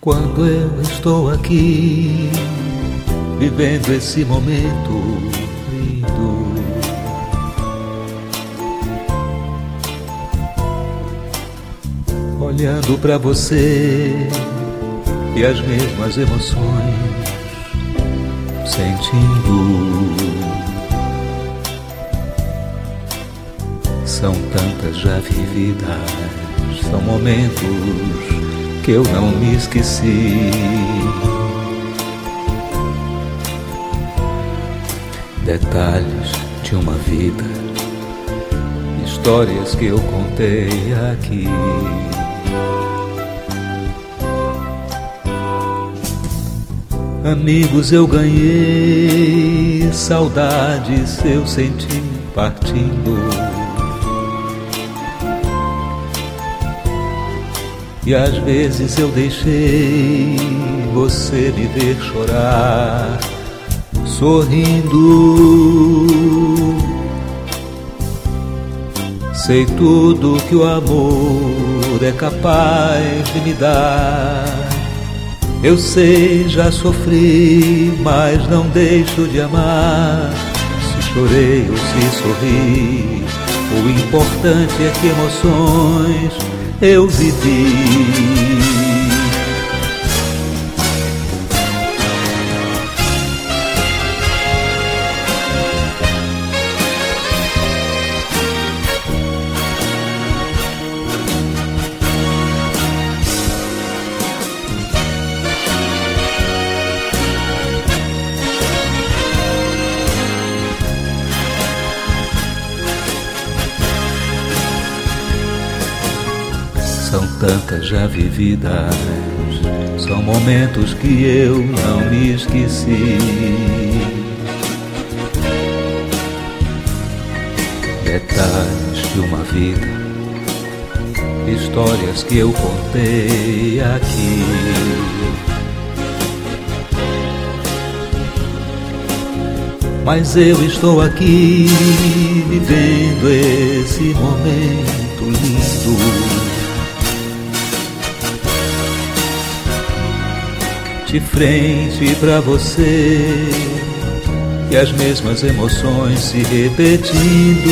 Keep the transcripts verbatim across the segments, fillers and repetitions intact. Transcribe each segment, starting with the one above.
Quando eu estou aqui, vivendo esse momento lindo, olhando pra você e as mesmas emoções sentindo. São tantas já vividas, são momentos que eu não me esqueci. Detalhes de uma vida, histórias que eu contei aqui. Amigos eu ganhei, saudades eu senti partindo. E às vezes eu deixei você me ver chorar, sorrindo. Sei tudo que o amor é capaz de me dar. Eu sei, já sofri, mas não deixo de amar. Se chorei ou se sorri, o importante é que emoções eu vivi. São tantas já vividas, são momentos que eu não me esqueci. Detalhes de uma vida, histórias que eu contei aqui. Mas eu estou aqui, vivendo esse momento lindo, de frente pra você, e as mesmas emoções se repetindo.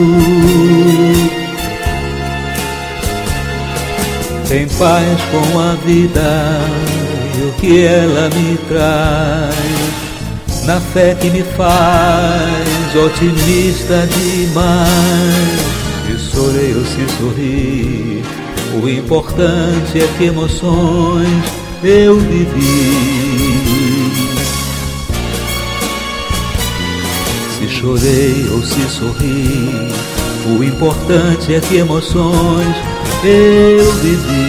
Em paz com a vida e o que ela me traz, na fé que me faz otimista demais. Se chorei ou se sorri, o importante é que emoções eu vivi. Se chorei ou se sorri, o importante é que emoções eu vivi.